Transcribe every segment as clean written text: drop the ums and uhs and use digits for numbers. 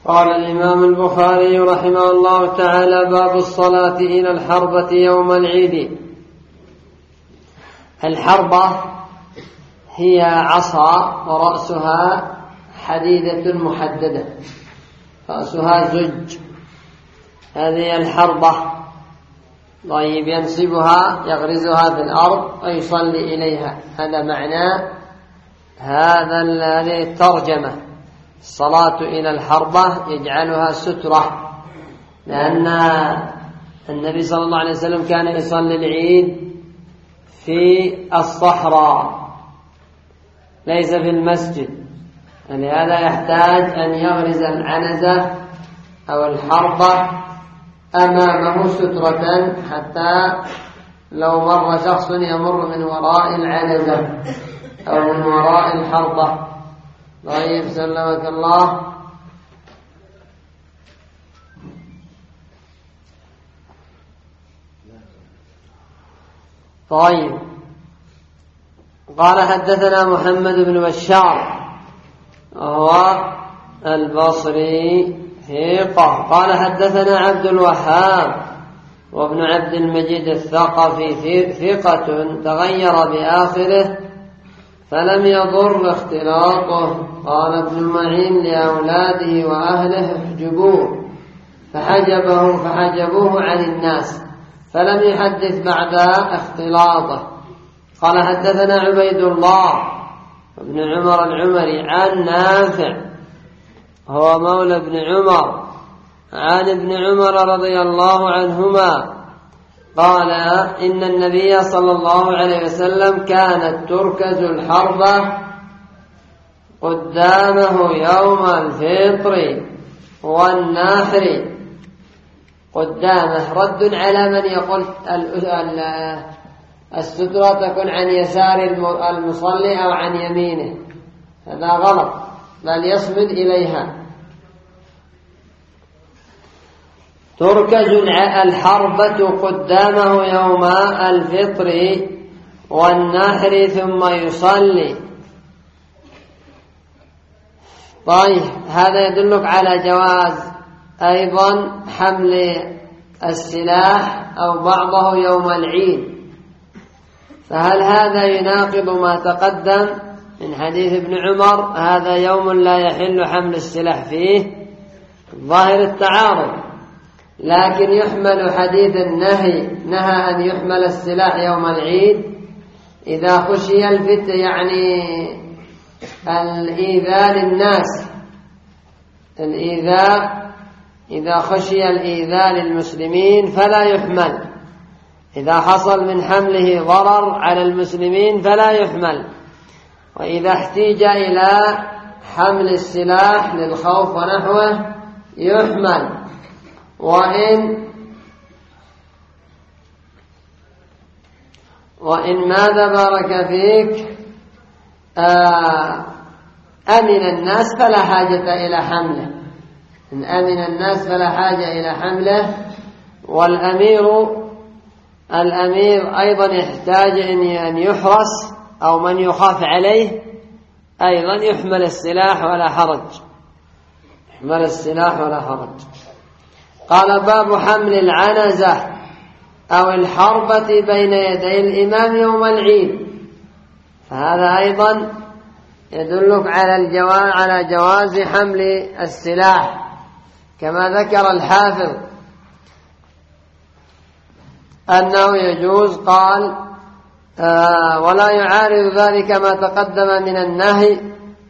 قال الإمام البخاري رحمه الله تعالى: باب الصلاة إلى الحربة يوم العيد. الحربة هي عصا ورأسها حديدة محددة، رأسها زج، هذه الحربة. طيب، ينصبها يغرزها في الأرض ويصلي إليها، هذا معنى هذه الترجمة. الصلاة إلى الحربة يجعلها سترة، لأن النبي صلى الله عليه وسلم كان يصلي العيد في الصحراء ليس في المسجد، ولهذا يحتاج أن يغرز العنزة أو الحربة أمامه سترة، حتى لو مر شخص يمر من وراء العنزة أو من وراء الحربة. طيب، سلمك الله. طيب، قال: حدثنا محمد بن بشار وهو البصري ثقة. قال: حدثنا عبد الوهاب وابن عبد المجيد الثقفي ثقة، تغير بآخره فلم يضر اختلاطه. قال ابن معين لأولاده وأهله: احجبوه، فحجبوه عن الناس، فلم يحدث بعد اختلاطه. قال: حدثنا عبيد الله بن عمر العمري عن نافع، هو مولى ابن عمر، عن ابن عمر رضي الله عنهما قال: إن النبي صلى الله عليه وسلم كانت تركز الحربة قدامه يوم الفطر والنحر. قدامه رد على من يقول السترة تكون عن يسار المصلي أو عن يمينه، هذا غلط، بل يصمد إليها. تركز الحربة قدامه يوم الفطر والنحر ثم يصلي. طيب، هذا يدلك على جواز أيضا حمل السلاح أو بعضه يوم العيد. فهل هذا يناقض ما تقدم من حديث ابن عمر: هذا يوم لا يحل حمل السلاح فيه؟ ظاهر التعارض، لكن يحمل حديث النهي، نهى أن يحمل السلاح يوم العيد إذا خشي الفتنة، يعني الإيذاء للناس، إذا خشي الإيذاء للمسلمين فلا يحمل. إذا حصل من حمله ضرر على المسلمين فلا يحمل. وإذا احتيج إلى حمل السلاح للخوف ونحوه يحمل. وإن ماذا بارك فيك أمن الناس فلا حاجة إلى حمله. إن أمن الناس فلا حاجة إلى حمله. والأمير أيضا يحتاج أن يحرس، أو من يخاف عليه أيضا يحمل السلاح ولا حرج، يحمل السلاح ولا حرج. قال: باب حمل العنزة أو الحربة بين يدي الإمام يوم العيد. فهذا أيضا يدلك على جواز حمل السلاح، كما ذكر الحافظ أنه يجوز. قال: ولا يعارض ذلك ما تقدم من النهي.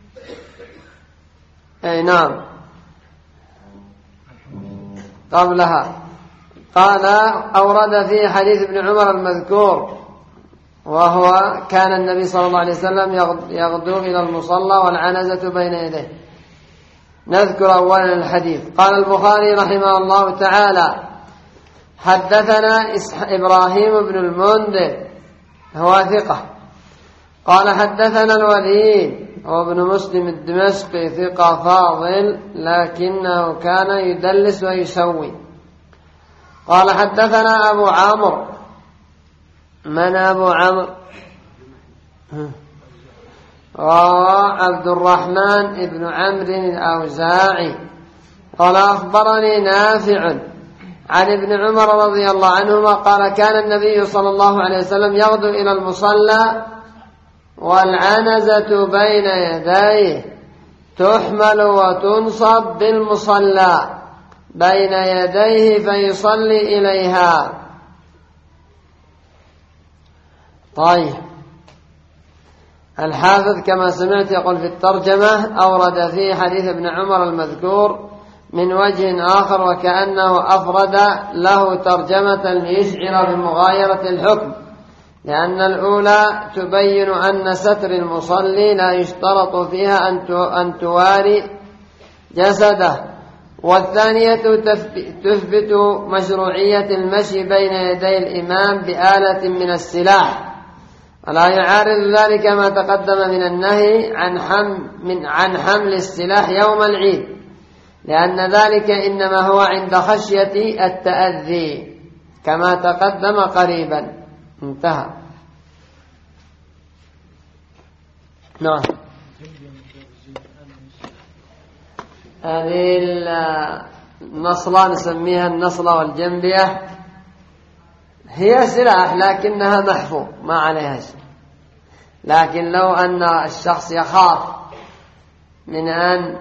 أي نعم، قبلها قال: أورد فيه حديث ابن عمر المذكور، وهو كان النبي صلى الله عليه وسلم يغدو إلى المصلى والعنزة بين يديه. نذكر أولا الحديث. قال البخاري رحمه الله تعالى: حدثنا إبراهيم بن المنذر، هو ثقة. قال: حدثنا الوليد هو ابن مسلم الدمشقي، ثقة فاضل، لكنه كان يدلس ويسوي. قال: حدثنا أبو عمرو. من أبو عمرو؟ عبد الرحمن بن عمرو الأوزاعي، قال أخبرني نافع عن ابن عمر رضي الله عنهما قال كان النبي صلى الله عليه وسلم يغدو إلى المصلى والعنزة بين يديه تحمل وتنصب بالمصلى بين يديه فيصلي إليها. طيب، الحافظ كما سمعت يقول في الترجمة أورد فيه حديث ابن عمر المذكور من وجه آخر وكأنه أفرد له ترجمة ليشعر بمغايرة الحكم، لأن الأولى تبين أن ستر المصلي لا يشترط فيها أن تواري جسده، والثانية تثبت مشروعية المشي بين يدي الإمام بآلة من السلاح، ولا يعارض ذلك ما تقدم من النهي عن حمل السلاح يوم العيد، لأن ذلك إنما هو عند خشية التأذي كما تقدم قريبا. انتهى. نعم. هذه النصلة نسميها النصلة والجنبية، هي سلاح لكنها محفو ما عليها شيء، لكن لو أن الشخص يخاف من أن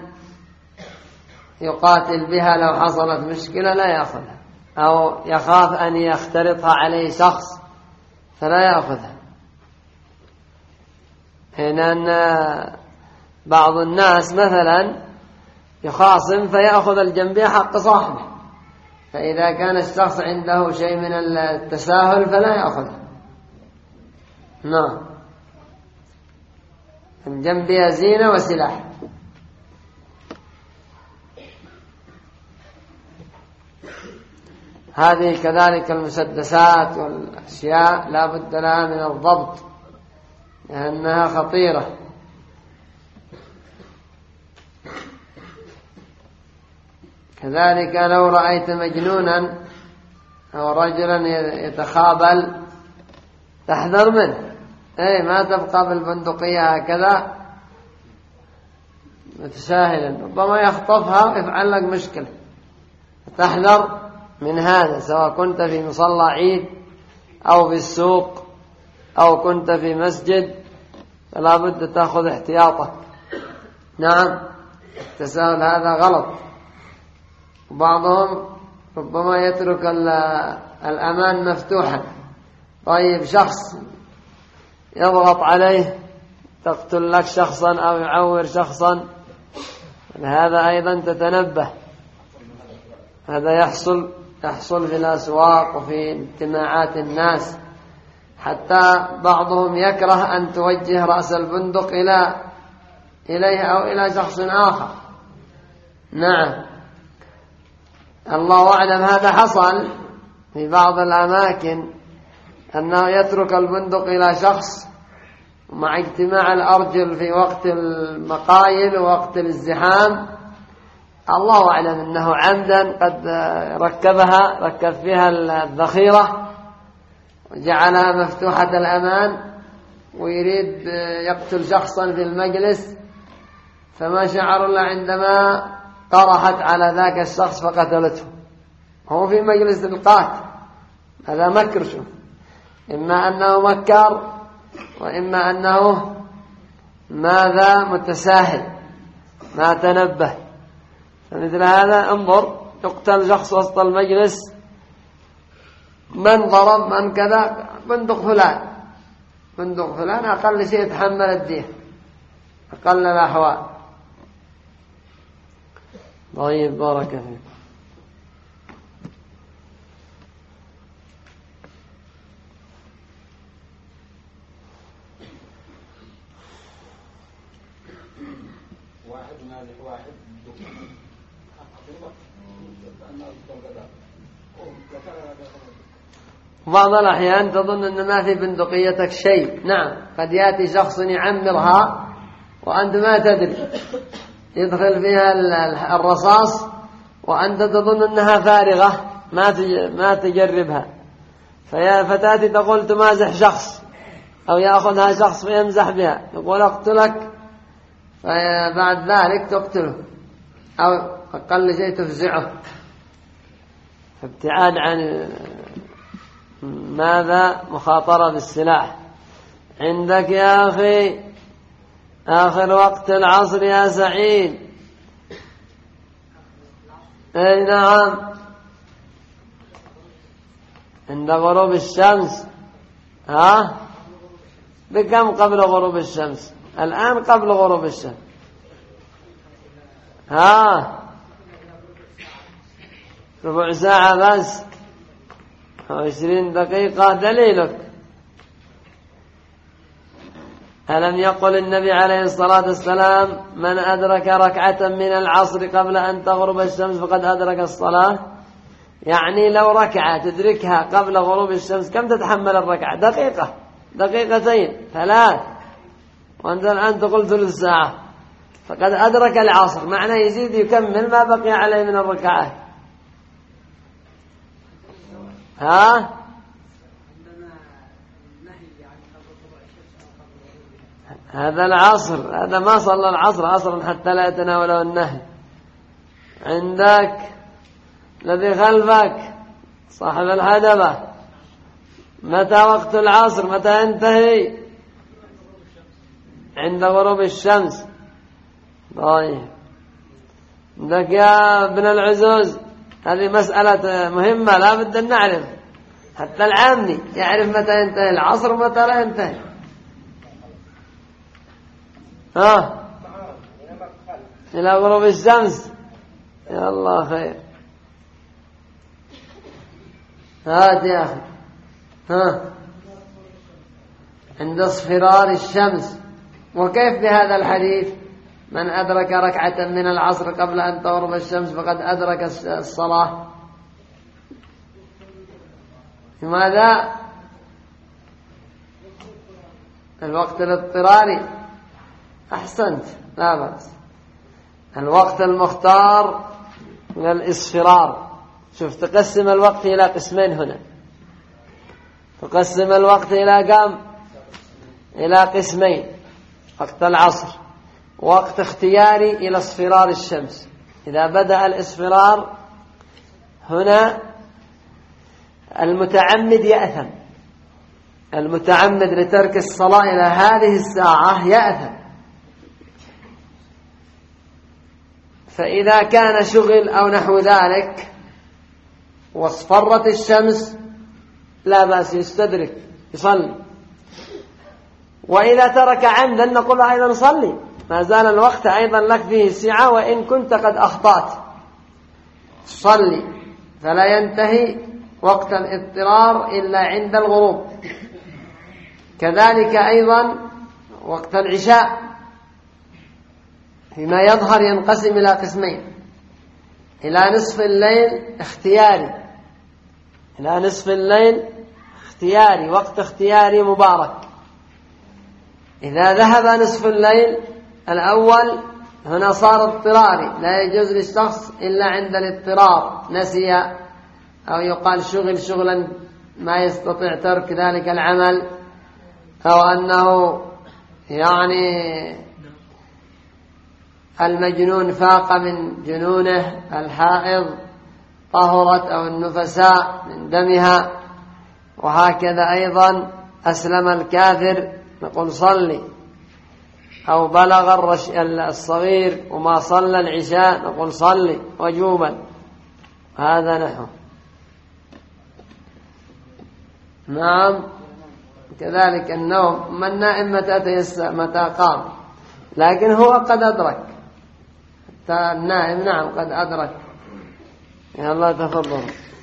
يقاتل بها لو حصلت مشكلة لا يأخذها، أو يخاف أن يختلطها عليه شخص فلا يأخذها. هنا أن بعض الناس مثلا يخاصم فيأخذ الجنبية حق صاحبه، فإذا كان الشخص عنده شيء من التساهل فلا يأخذها. نعم، الجنبية زينة وسلاح. هذه كذلك المسدسات والأشياء لا بد لها من الضبط لأنها خطيرة. كذلك لو رأيت مجنونا أو رجلا يتخابل تحذر منه، ما تبقى بالبندقية هكذا متساهلا، ربما يخطفها ويفعل لك مشكلة. تحذر من هذا سواء كنت في مصلى عيد أو في السوق أو كنت في مسجد، فلا بد تأخذ احتياطك. نعم، التساهل هذا غلط. وبعضهم ربما يترك الأمان مفتوحا. طيب، شخص يضغط عليه تقتل لك شخصا أو يعور شخصا، هذا أيضا تتنبه. هذا يحصل في الأسواق وفي اجتماعات الناس، حتى بعضهم يكره أن توجه رأس البندق إليه أو إلى شخص آخر. نعم، الله أعلم. هذا حصل في بعض الأماكن أنه يترك البندق إلى شخص مع اجتماع الأرجل في وقت المقايل ووقت الازدحام، الله أعلم أنه عمدا قد ركب فيها الذخيرة وجعلها مفتوحة الأمان ويريد يقتل شخصا في المجلس، فما شعر إلا عندما طرحت على ذاك الشخص فقتلته. هو في مجلس القاتل. هذا مكر. شوف، إما أنه مكر وإما أنه ماذا متساهل ما تنبه. فمثل هذا انظر، يقتل شخص وسط المجلس، من ضرب من كذا، بندق فلان أقل شيء يتحمل الدية، أقل الأحوال. طيب، بارك فيك. بعض الأحيان تظن أن ما في بندقيتك شيء. نعم، قد يأتي شخص يعمرها وأنت ما تدري، يدخل فيها الرصاص وأنت تظن أنها فارغة ما تجربها، فتأتي تقول تمازح شخص أو يأخذها شخص ويمزح بها، يقول أقتلك، فبعد ذلك تقتله أو أقل شيء تفزعه، ابتعاد عن ماذا؟ مخاطرة بالسلاح. عندك يا أخي آخر وقت العصر يا سعيد. أي نعم، عند غروب الشمس. ها؟ بكم قبل غروب الشمس؟ الآن قبل غروب الشمس. ها؟ ربع ساعة بس، 20 دقيقة. دليلك ألم يقل النبي عليه الصلاة والسلام من أدرك ركعة من العصر قبل أن تغرب الشمس فقد أدرك الصلاة؟ يعني لو ركعة تدركها قبل غروب الشمس كم تتحمل الركعة؟ دقيقة، دقيقتين، 3، وأنت الآن تقول ثلث ساعة، فقد أدرك العصر. معنى يزيد يكمل ما بقي عليه من الركعات. ها؟ هذا العصر، هذا ما صلى العصر عصرا حتى لا يتناوله النهي. عندك الذي خلفك صاحب الهدبة، متى وقت العصر؟ متى ينتهي؟ عند غروب الشمس. طيب عندك يا ابن العزوز، هذه مسألة مهمة لا بد أن نعرف، حتى العامي يعرف متى ينتهي العصر ومتى لا ينتهي. ها؟ إلى غروب الشمس. يا الله خير. هات يا أخي. ها؟ عند اصفرار الشمس. وكيف بهذا الحديث من أدرك ركعة من العصر قبل أن تغرب الشمس فقد أدرك الصلاة؟ لماذا؟ الوقت الاضطراري. أحسنت، لا بأس. الوقت المختار من الإصفرار. شوف، تقسم الوقت إلى قسمين هنا. تقسم الوقت إلى كم؟ إلى قسمين. وقت العصر وقت اختياري إلى اصفرار الشمس. إذا بدأ الإصفرار هنا المتعمد يأثم. المتعمد لترك الصلاة إلى هذه الساعة يأثم. فإذا كان شغل أو نحو ذلك واصفرت الشمس لا بأس، يستدرك يصلي. وإذا ترك عمدا نقول أيضا صلي، ما زال الوقت أيضا لك فيه سعة، وإن كنت قد أخطأت صلي، فلا ينتهي وقت الاضطرار إلا عند الغروب. كذلك أيضا وقت العشاء فيما يظهر ينقسم إلى قسمين: إلى نصف الليل اختياري، إلى نصف الليل اختياري، وقت اختياري مبارك. إذا ذهب نصف الليل الأول هنا صار اضطراري، لا يجوز للشخص إلا عند الاضطرار، نسي أو يقال شغلا ما يستطيع ترك ذلك العمل، أو أنه يعني المجنون فاق من جنونه، الحائض طهرت أو النفساء من دمها، وهكذا أيضا أسلم الكافر نقول صلي، أو بلغ الصغير وما صلى العشاء نقول صلي وجوبا. هذا نحو. نعم، كذلك النوم، من نائم متى تيسر متى قام، لكن هو قد أدرك، حتى النائم نعم قد أدرك. يا الله تفضل.